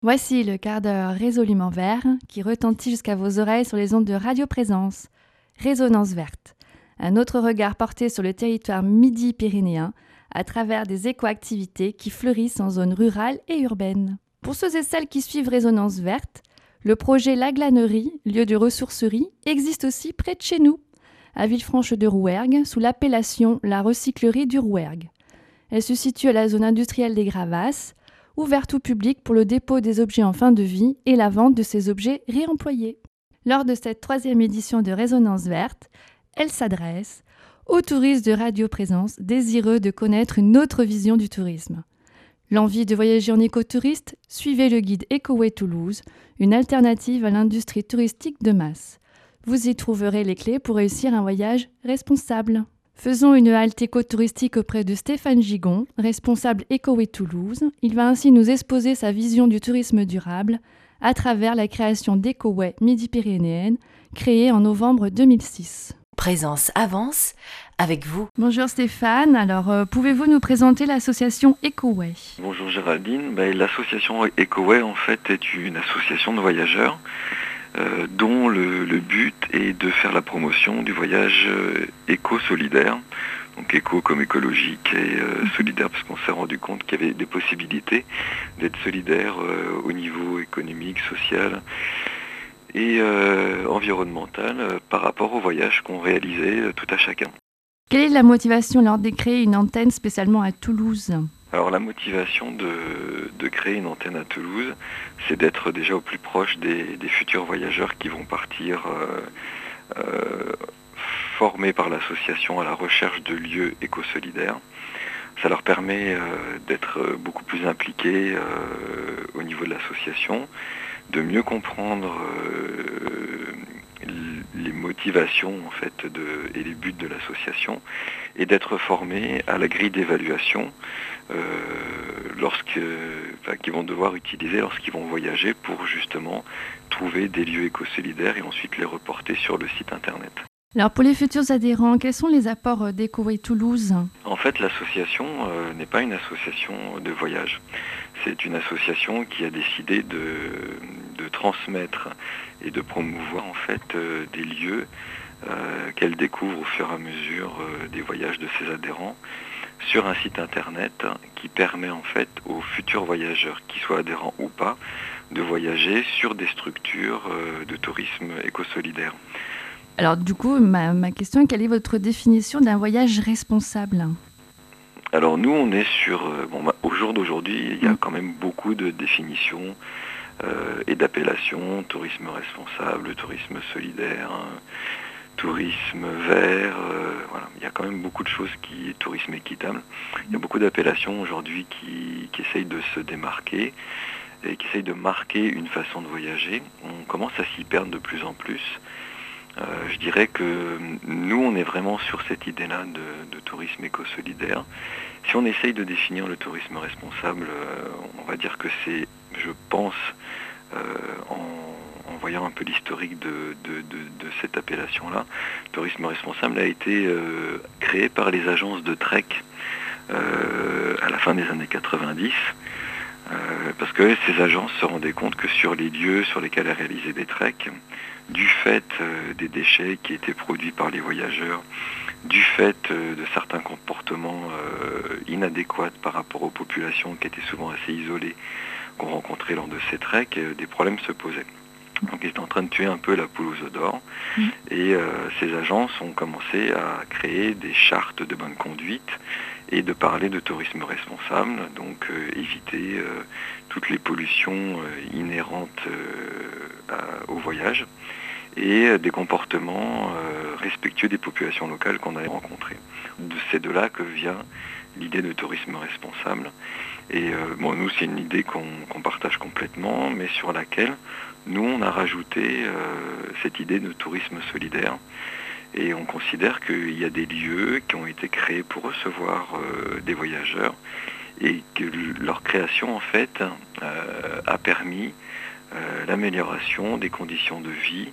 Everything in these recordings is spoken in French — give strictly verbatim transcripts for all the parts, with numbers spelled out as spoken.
Voici le quart d'heure résolument vert qui retentit jusqu'à vos oreilles sur les ondes de radioprésence. Résonance verte. Un autre regard porté sur le territoire midi-pyrénéen à travers des écoactivités qui fleurissent en zone rurale et urbaine. Pour ceux et celles qui suivent Résonance verte, le projet La Glanerie, lieu de ressourcerie, existe aussi près de chez nous, à Villefranche-de-Rouergue, sous l'appellation La Recyclerie du Rouergue. Elle se situe à la zone industrielle des Gravasses, ouverte au public pour le dépôt des objets en fin de vie et la vente de ces objets réemployés. Lors de cette troisième édition de Résonance verte, elle s'adresse aux touristes de radioprésence désireux de connaître une autre vision du tourisme. L'envie de voyager en écotouriste? Suivez le guide Ecoway Toulouse, une alternative à l'industrie touristique de masse. Vous y trouverez les clés pour réussir un voyage responsable. Faisons une halte écotouristique auprès de Stéphane Gigon, responsable Ecoway Toulouse. Il va ainsi nous exposer sa vision du tourisme durable à travers la création d'Ecoway Midi-Pyrénéenne, créée en novembre deux mille six. Présence avance avec vous. Bonjour Stéphane, alors euh, pouvez-vous nous présenter l'association Ecoway? Bonjour Géraldine, ben, l'association Ecoway en fait est une association de voyageurs euh, dont le, le but est de faire la promotion du voyage euh, éco-solidaire. Donc éco comme écologique et euh, solidaire, parce qu'on s'est rendu compte qu'il y avait des possibilités d'être solidaire euh, au niveau économique, social et euh, environnemental euh, par rapport au voyage qu'on réalisait euh, tout à chacun. Quelle est la motivation lors de créer une antenne spécialement à Toulouse? Alors la motivation de, de créer une antenne à Toulouse, c'est d'être déjà au plus proche des, des futurs voyageurs qui vont partir euh, euh, formés par l'association à la recherche de lieux éco-solidaires. Ça leur permet euh, d'être beaucoup plus impliqués euh, au niveau de l'association, de mieux comprendre euh, les motivations en fait, de, et les buts de l'association, et d'être formés à la grille d'évaluation euh, lorsque, enfin, qu'ils vont devoir utiliser lorsqu'ils vont voyager pour justement trouver des lieux éco-solidaires et ensuite les reporter sur le site internet. Alors pour les futurs adhérents, quels sont les apports d'Ecoway Toulouse? En fait, l'association euh, n'est pas une association de voyage. C'est une association qui a décidé de, de transmettre et de promouvoir en fait euh, des lieux euh, qu'elle découvre au fur et à mesure euh, des voyages de ses adhérents sur un site internet qui permet en fait aux futurs voyageurs, qu'ils soient adhérents ou pas, de voyager sur des structures euh, de tourisme éco-solidaire. Alors du coup, ma, ma question est, quelle est votre définition d'un voyage responsable? Alors nous, on est sur... Euh, bon, bah, au jour d'aujourd'hui, il y a quand même beaucoup de définitions euh, et d'appellations. Tourisme responsable, tourisme solidaire, hein, tourisme vert. Euh, voilà. Il y a quand même beaucoup de choses qui... Tourisme équitable. Il y a beaucoup d'appellations aujourd'hui qui, qui essayent de se démarquer et qui essayent de marquer une façon de voyager. On commence à s'y perdre de plus en plus. Euh, je dirais que nous, on est vraiment sur cette idée-là de, de tourisme éco-solidaire. Si on essaye de définir le tourisme responsable, euh, on va dire que c'est, je pense, euh, en, en voyant un peu l'historique de, de, de, de cette appellation-là, le tourisme responsable a été euh, créé par les agences de trek euh, à la fin des années quatre-vingt-dix. Euh, parce que ces agences se rendaient compte que sur les lieux sur lesquels elles réalisaient des treks, du fait euh, des déchets qui étaient produits par les voyageurs, du fait euh, de certains comportements euh, inadéquats par rapport aux populations qui étaient souvent assez isolées, qu'on rencontrait lors de ces treks, euh, des problèmes se posaient. Donc ils étaient en train de tuer un peu la poule aux œufs d'or. Mmh. Et euh, ces agences ont commencé à créer des chartes de bonne conduite et de parler de tourisme responsable, donc euh, éviter euh, toutes les pollutions euh, inhérentes euh, à, au voyage et euh, des comportements euh, respectueux des populations locales qu'on avait rencontrées. C'est de là que vient l'idée de tourisme responsable. Et euh, bon, nous, c'est une idée qu'on qu'on partage complètement, mais sur laquelle nous, on a rajouté euh, cette idée de tourisme solidaire. Et on considère qu'il y a des lieux qui ont été créés pour recevoir euh, des voyageurs et que leur création, en fait, euh, a permis euh, l'amélioration des conditions de vie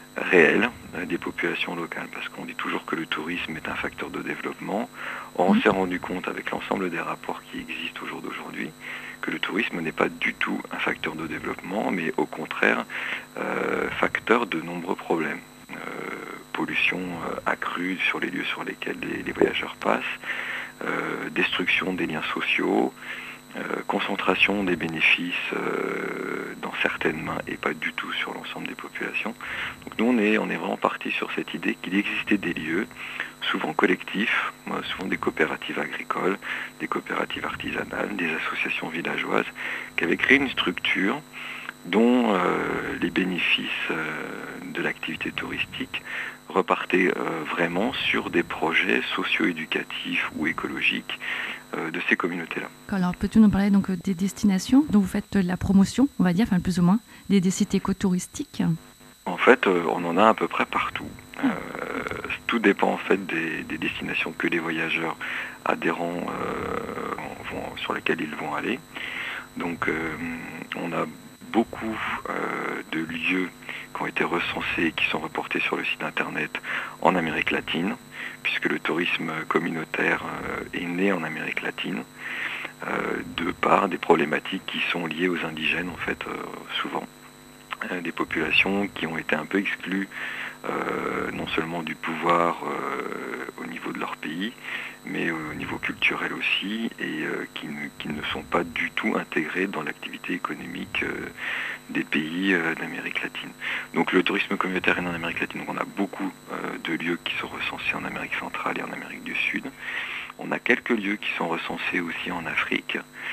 réel euh, des populations locales, parce qu'on dit toujours que le tourisme est un facteur de développement. Or, on mmh. s'est rendu compte avec l'ensemble des rapports qui existent au jour d'aujourd'hui que le tourisme n'est pas du tout un facteur de développement, mais au contraire euh, facteur de nombreux problèmes. Euh, pollution euh, accrue sur les lieux sur lesquels les, les voyageurs passent, euh, destruction des liens sociaux, Euh, concentration des bénéfices euh, dans certaines mains et pas du tout sur l'ensemble des populations. Donc nous on est, on est vraiment parti sur cette idée qu'il existait des lieux, souvent collectifs, euh, souvent des coopératives agricoles, des coopératives artisanales, des associations villageoises, qui avaient créé une structure dont euh, les bénéfices euh, de l'activité touristique repartaient euh, vraiment sur des projets socio-éducatifs ou écologiques euh, de ces communautés-là. Alors, peux-tu nous parler donc des destinations dont vous faites la promotion, on va dire, enfin plus ou moins, des, des sites écotouristiques? En fait, euh, on en a à peu près partout. Euh, tout dépend en fait des, des destinations que les voyageurs adhérents euh, vont, sur lesquelles ils vont aller. Donc, euh, on a beaucoup euh, de lieux qui ont été recensés et qui sont reportés sur le site internet en Amérique latine, puisque le tourisme communautaire euh, est né en Amérique latine, euh, de par des problématiques qui sont liées aux indigènes, en fait, euh, souvent. Euh, des populations qui ont été un peu exclues, euh, non seulement du pouvoir euh, au niveau de leur pays, mais au niveau culturel aussi, et euh, qui, ne, qui ne sont pas du tout intégrés dans l'activité économique euh, des pays euh, d'Amérique latine. Donc le tourisme communautaire est en Amérique latine, donc on a beaucoup euh, de lieux qui sont recensés en Amérique centrale et en Amérique du Sud. On a quelques lieux qui sont recensés aussi en Afrique,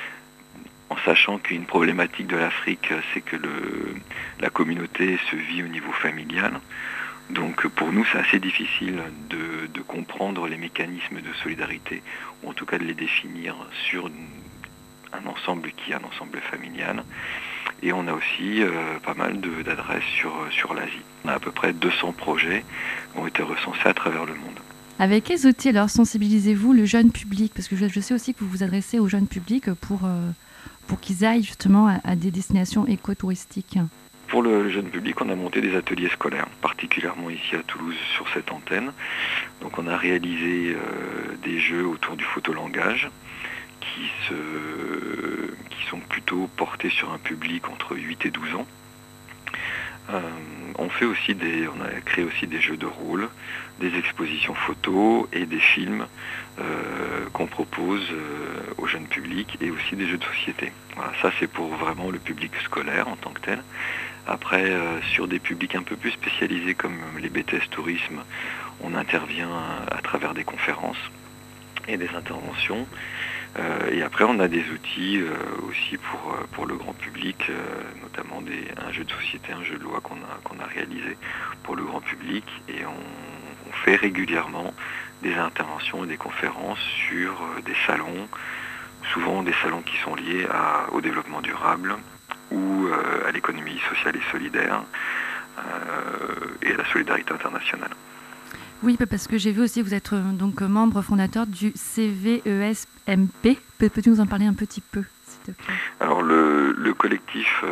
en sachant qu'une problématique de l'Afrique, c'est que le, la communauté se vit au niveau familial. Donc pour nous, c'est assez difficile de, de comprendre les mécanismes de solidarité, ou en tout cas de les définir sur un ensemble qui est un ensemble familial. Et on a aussi euh, pas mal de, d'adresses sur, sur l'Asie. On a à peu près deux cents projets qui ont été recensés à travers le monde. Avec quels outils alors sensibilisez-vous le jeune public? Parce que je, je sais aussi que vous vous adressez au jeune public pour... Euh... pour qu'ils aillent justement à, à des destinations écotouristiques? Pour le, le jeune public, on a monté des ateliers scolaires, particulièrement ici à Toulouse sur cette antenne. Donc on a réalisé euh, des jeux autour du photolangage qui, se, qui sont plutôt portés sur un public entre huit et douze ans. Euh, on fait aussi des, on a créé aussi des jeux de rôle, des expositions photos et des films euh, qu'on propose euh, au jeune public et aussi des jeux de société. Voilà, ça c'est pour vraiment le public scolaire en tant que tel. Après, euh, sur des publics un peu plus spécialisés comme les B T S tourisme, on intervient à, à travers des conférences et des interventions. Euh, et après, on a des outils euh, aussi pour, pour le grand public, euh, notamment des, un jeu de société, un jeu de loi qu'on a, qu'on a réalisé pour le grand public. Et on, on fait régulièrement des interventions et des conférences sur euh, des salons, souvent des salons qui sont liés à, au développement durable ou euh, à l'économie sociale et solidaire euh, et à la solidarité internationale. Oui, parce que j'ai vu aussi, vous êtes donc membre fondateur du C V E S M P. Peux-tu nous en parler un petit peu, s'il te plaît? Alors, le, le collectif euh,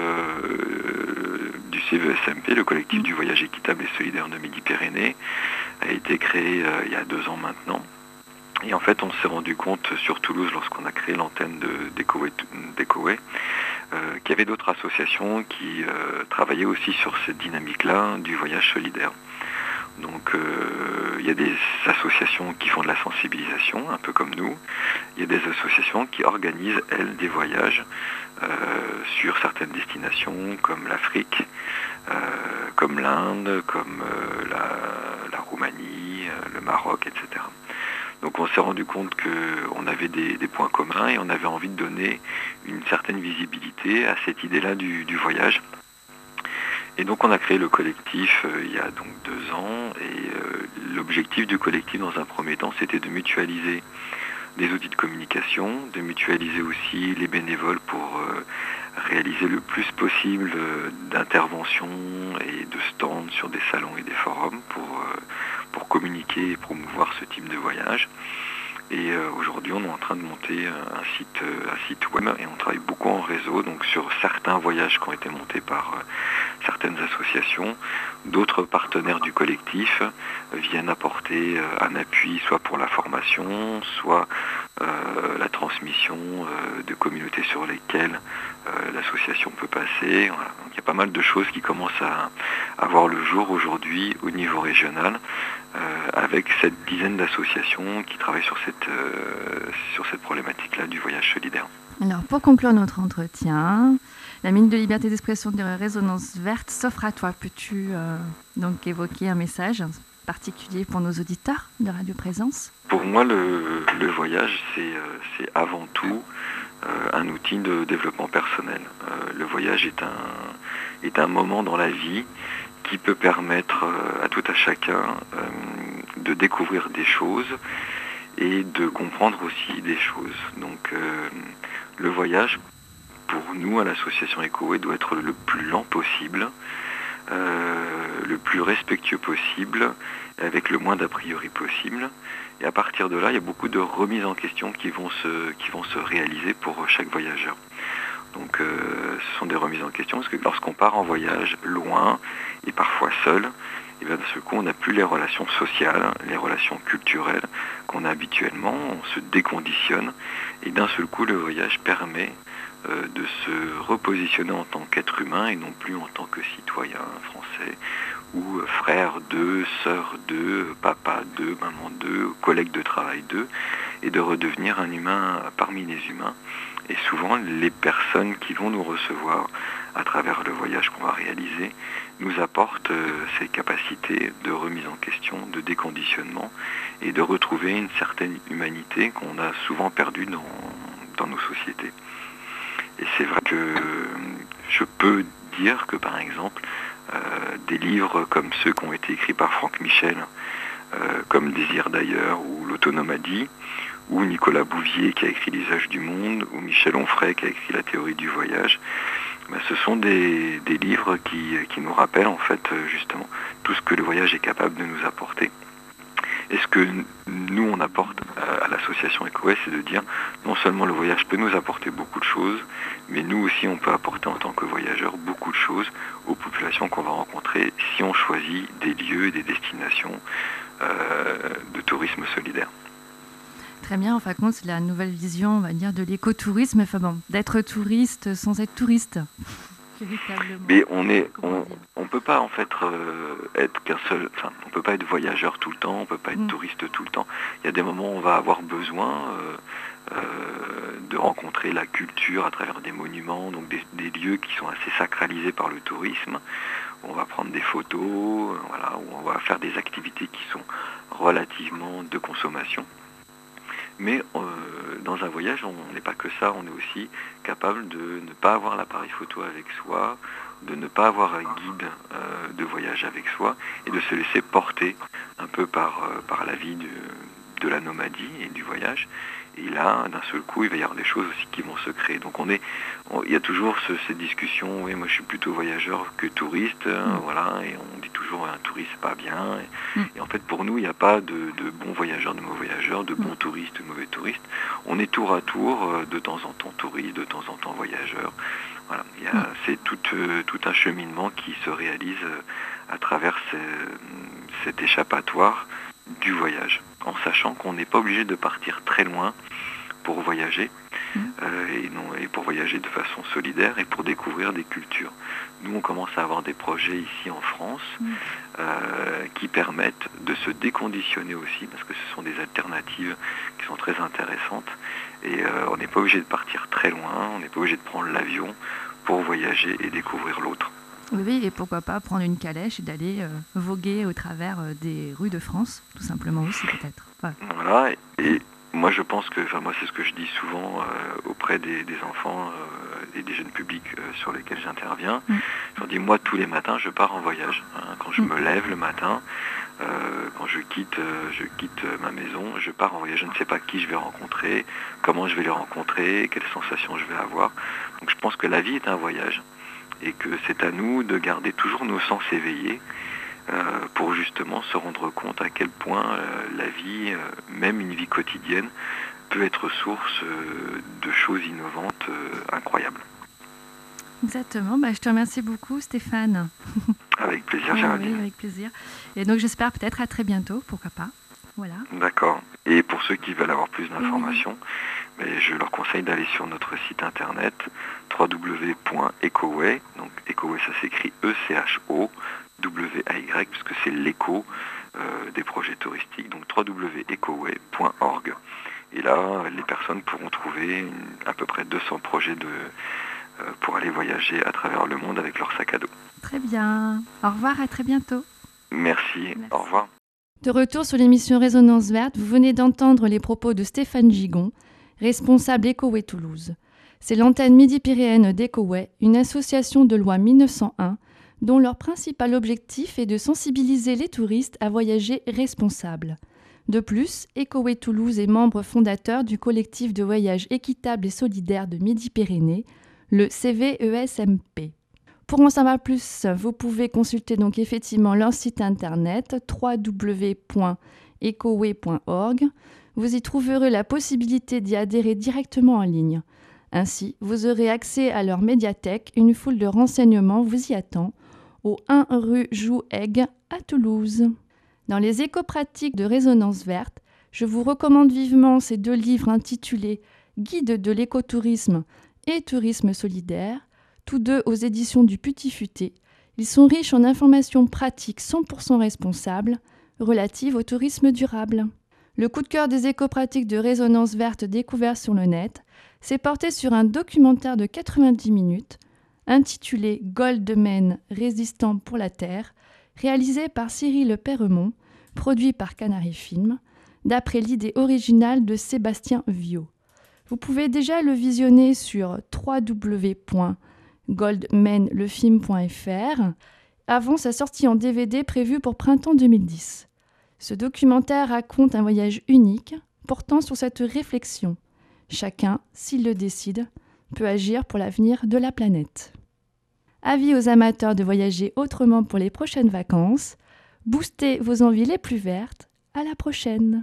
du C V E S M P, le collectif mmh. du voyage équitable et solidaire de Midi-Pyrénées, a été créé euh, il y a deux ans maintenant. Et en fait, on s'est rendu compte sur Toulouse, lorsqu'on a créé l'antenne de d'Ecoway, d'Ecoway euh, qu'il y avait d'autres associations qui euh, travaillaient aussi sur cette dynamique-là du voyage solidaire. Donc euh, il y a des associations qui font de la sensibilisation, un peu comme nous. Il y a des associations qui organisent, elles, des voyages euh, sur certaines destinations comme l'Afrique, euh, comme l'Inde, comme euh, la, la Roumanie, euh, le Maroc, et cetera. Donc on s'est rendu compte qu'on avait des, des points communs et on avait envie de donner une certaine visibilité à cette idée-là du, du voyage. Et donc on a créé le collectif euh, il y a donc deux ans et euh, l'objectif du collectif dans un premier temps c'était de mutualiser des outils de communication, de mutualiser aussi les bénévoles pour euh, réaliser le plus possible euh, d'interventions et de stands sur des salons et des forums pour, euh, pour communiquer et promouvoir ce type de voyage. Et euh, aujourd'hui, on est en train de monter un site, un site web et on travaille beaucoup en réseau, donc sur certains voyages qui ont été montés par euh, certaines associations, d'autres partenaires du collectif viennent apporter un appui soit pour la formation, soit euh, la transmission euh, de communautés sur lesquelles euh, l'association peut passer. Voilà. Donc, il y a pas mal de choses qui commencent à, à voir le jour aujourd'hui au niveau régional, euh, avec cette dizaine d'associations qui travaillent sur cette, euh, sur cette problématique-là du voyage solidaire. Alors, pour conclure notre entretien, la minute de liberté d'expression de Résonance Verte s'offre à toi. Peux-tu euh, donc évoquer un message particulier pour nos auditeurs de Radio Présence ? Pour moi, le, le voyage, c'est, euh, c'est avant tout euh, un outil de développement personnel. Euh, le voyage est un, est un moment dans la vie qui peut permettre euh, à tout à chacun euh, de découvrir des choses et de comprendre aussi des choses. Donc, euh, le voyage, pour nous, à l'association EcoWay, doit être le plus lent possible, euh, le plus respectueux possible, avec le moins d'a priori possible. Et à partir de là, il y a beaucoup de remises en question qui vont se, qui vont se réaliser pour chaque voyageur. Donc, euh, ce sont des remises en question, parce que lorsqu'on part en voyage loin, et parfois seul, et bien d'un seul coup, on n'a plus les relations sociales, les relations culturelles qu'on a habituellement, on se déconditionne, et d'un seul coup, le voyage permet euh, de se repositionner en tant qu'être humain, et non plus en tant que citoyen français, ou frère d'eux, sœur d'eux, papa d'eux, maman d'eux, collègue de travail d'eux, et de redevenir un humain parmi les humains. Et souvent, les personnes qui vont nous recevoir à travers le voyage qu'on va réaliser nous apportent euh, ces capacités de remise en question, de déconditionnement et de retrouver une certaine humanité qu'on a souvent perdue dans, dans nos sociétés. Et c'est vrai que je peux dire que, par exemple, euh, des livres comme ceux qui ont été écrits par Franck Michel, euh, comme Désir d'ailleurs ou L'Autonomadie, ou Nicolas Bouvier qui a écrit L'usage du monde, ou Michel Onfray qui a écrit La théorie du voyage, ben, ce sont des, des livres qui, qui nous rappellent en fait justement tout ce que le voyage est capable de nous apporter. Et ce que nous on apporte à, à l'association EcoWay, c'est de dire non seulement le voyage peut nous apporter beaucoup de choses, mais nous aussi on peut apporter en tant que voyageurs beaucoup de choses aux populations qu'on va rencontrer si on choisit des lieux et des destinations euh, de tourisme solidaire. Très bien, en fin de compte, c'est la nouvelle vision, on va dire, de l'écotourisme, enfin bon, d'être touriste sans être touriste. Mais on est, on, on peut pas en fait euh, être qu'un seul, enfin, on peut pas être voyageur tout le temps, on peut pas être mmh. touriste tout le temps. Il y a des moments où on va avoir besoin euh, euh, de rencontrer la culture à travers des monuments, donc des, des lieux qui sont assez sacralisés par le tourisme. On va prendre des photos, euh, voilà, où on va faire des activités qui sont relativement de consommation. Mais euh, dans un voyage, on n'est pas que ça, on est aussi capable de ne pas avoir l'appareil photo avec soi, de ne pas avoir un guide euh, de voyage avec soi, et de se laisser porter un peu par, euh, par la vie de, de la nomadie et du voyage. Et là, d'un seul coup, il va y avoir des choses aussi qui vont se créer. Donc on est, on, il y a toujours ce, cette discussion, oui, moi je suis plutôt voyageur que touriste, hein, mmh. voilà, et on dit toujours un touriste c'est pas bien. Et, mmh. et en fait, pour nous, il n'y a pas de, de bons voyageurs, de mauvais voyageurs, de bons mmh. touristes, de mauvais touristes. On est tour à tour, de temps en temps touriste, de temps en temps voyageur. Voilà, il y a, mmh. c'est tout, euh, tout un cheminement qui se réalise à travers ces, cet échappatoire du voyage, en sachant qu'on n'est pas obligé de partir très loin pour voyager, mmh. euh, et, non, et pour voyager de façon solidaire et pour découvrir des cultures. Nous, on commence à avoir des projets ici en France mmh. euh, qui permettent de se déconditionner aussi, parce que ce sont des alternatives qui sont très intéressantes, et euh, on n'est pas obligé de partir très loin, on n'est pas obligé de prendre l'avion pour voyager et découvrir l'autre. Oui, et pourquoi pas prendre une calèche et d'aller euh, voguer au travers euh, des rues de France, tout simplement aussi peut-être. Ouais. Voilà, et, et moi je pense que, enfin moi c'est ce que je dis souvent euh, auprès des, des enfants euh, et des jeunes publics euh, sur lesquels j'interviens. Mm. Je leur dis, moi tous les matins je pars en voyage. Hein, quand je mm. me lève le matin, euh, quand je quitte, euh, je quitte ma maison, je pars en voyage. Je ne sais pas qui je vais rencontrer, comment je vais les rencontrer, quelles sensations je vais avoir. Donc je pense que la vie est un voyage. Et que c'est à nous de garder toujours nos sens éveillés euh, pour justement se rendre compte à quel point euh, la vie, euh, même une vie quotidienne, peut être source euh, de choses innovantes euh, incroyables. Exactement. Bah, je te remercie beaucoup, Stéphane. Avec plaisir, Oui, Géraldine. oui, avec plaisir. Et donc, j'espère peut-être à très bientôt, pourquoi pas. Voilà. D'accord. Et pour ceux qui veulent avoir plus d'informations, oui. mais je leur conseille d'aller sur notre site internet w w w point ecoway. Donc Ecoway, ça s'écrit E C H O W A Y, puisque c'est l'écho euh, des projets touristiques. Donc w w w point ecoway point org. Et là, les personnes pourront trouver une, à peu près deux cents projets de, euh, pour aller voyager à travers le monde avec leur sac à dos. Très bien. Au revoir, à très bientôt. Merci. Merci. Au revoir. De retour sur l'émission Résonance Verte, vous venez d'entendre les propos de Stéphane Gigon, responsable Ecoway Toulouse. C'est l'antenne midi-pyréenne d'Ecoway, une association de loi mille neuf cent un, dont leur principal objectif est de sensibiliser les touristes à voyager responsable. De plus, Ecoway Toulouse est membre fondateur du collectif de voyage équitable et solidaire de Midi-Pyrénées, le C V E S M P. Pour en savoir plus, vous pouvez consulter donc effectivement leur site internet w w w point ecoway point org. Vous y trouverez la possibilité d'y adhérer directement en ligne. Ainsi, vous aurez accès à leur médiathèque. Une foule de renseignements vous y attend, au un rue Jouhègue à Toulouse. Dans les éco-pratiques de Résonance Verte, je vous recommande vivement ces deux livres intitulés « Guide de l'écotourisme » et « Tourisme solidaire », tous deux aux éditions du Petit Futé. Ils sont riches en informations pratiques cent pour cent responsables relatives au tourisme durable. Le coup de cœur des éco-pratiques de Résonance Verte découvert sur le net s'est porté sur un documentaire de quatre-vingt-dix minutes intitulé « Goldman, résistant pour la Terre », réalisé par Cyril Perremont, produit par Canary Film, d'après l'idée originale de Sébastien Viau. Vous pouvez déjà le visionner sur w w w point goldman le film point f r avant sa sortie en D V D prévue pour printemps deux mille dix. Ce documentaire raconte un voyage unique portant sur cette réflexion. Chacun, s'il le décide, peut agir pour l'avenir de la planète. Avis aux amateurs de voyager autrement pour les prochaines vacances, boostez vos envies les plus vertes. À la prochaine!